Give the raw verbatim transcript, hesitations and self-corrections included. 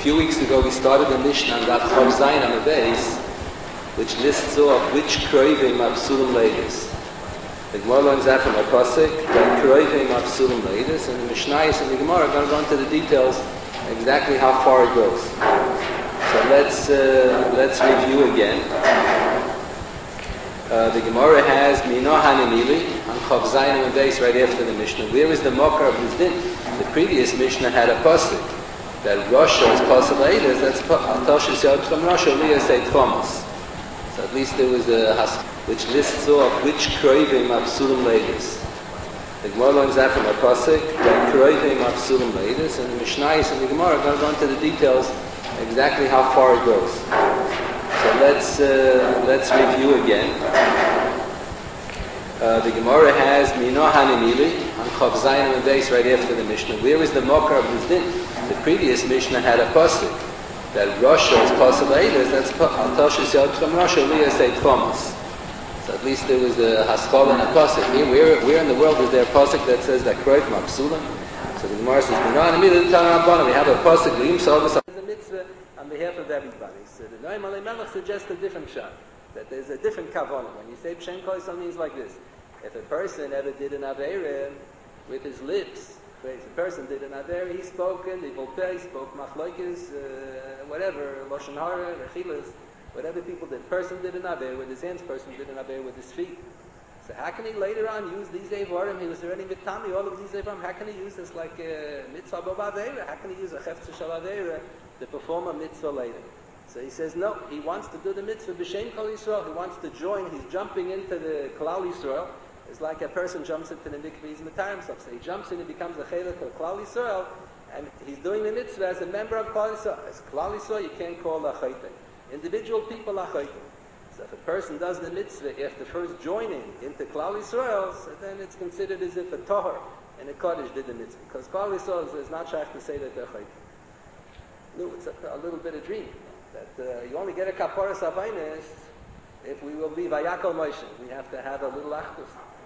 few weeks ago we started a Mishnah on that Chav Zayin on the base, which lists off which kroivim are psulim leidus. The Gemara learns that from a pasuk that kroivim are psulim leidus, and the Mishnayos and the Gemara are going to go into the details exactly how far it goes. So let's uh, let's review again. Uh, the Gemara has Mino Hanimili on Chav Zayin on the base right after the Mishnah. Where is the Mokar of this din? The previous Mishnah had a pasuk that Rasha is Pasuk Leidus. That's Atashis Yad Chum Rasha Liyah Say Thomas. So at least there was a has which lists off which kroivim are psulim leidus. The Gemara learns that from a pasuk that kroivim are psulim leidus, and the Mishnayos and the Gemara are going to go into the details exactly how far it goes. So let's uh, let's review again. Uh, the Gemara has Mino Hanimili on Chav Zayin on the base right after the Mishnah. Where is the Mokar of this din? The previous Mishnah had a pasuk that Rasha is Pasuk Leidus. That's Atashis Yad Chum Rasha Liyah Say Thomas. So at least there was a haskal and a pasuk. Here, where where in the world is there a pasuk that says that kroivim are psulim? So the Gemara says Mino Hanimili Tanarabana. We have a pasuk Lim Salvus as a mitzvah on behalf of everybody. So the Noam Alei Melech suggests a different shot. That there's a different kavanah. When you say Pshem Kol, something means like this. If a person ever did an Aveira with his lips, if a person did an Aveira, he spoke in, he spoke Machlokes, uh, whatever, Lashon Hara, Rechilas, whatever people did. Person did an Aveira with his hands, person did an Aveira with his feet. So how can he later on use these Eivarim? He was already Mitami, all of these Eivarim. How can he use this like a Mitzvah Bob Aveira? How can he use a Chefza Shal Aveira to perform a Mitzvah later? So he says, no, he wants to do the mitzvah b'shem Kol Yisrael. He wants to join. He's jumping into the Klal Yisrael. It's like a person jumps into the mikveh, he's Matar himself. So he jumps in and becomes a Chelek of Klal Yisrael, and he's doing the mitzvah as a member of Klal Yisrael. As Klal Yisrael, you can't call a Chayte. Individual people are Chayte. So if a person does the mitzvah after first joining into Klal Yisrael, so then it's considered as if a Tohar and a Kaddish did the mitzvah. Because Klal Yisrael is not shaykh to say that they're Chayte. No, it's a, a little bit of dream. That uh, you only get a kaparas avainis if we will be vayakal Moshe. We have to have a little achdus.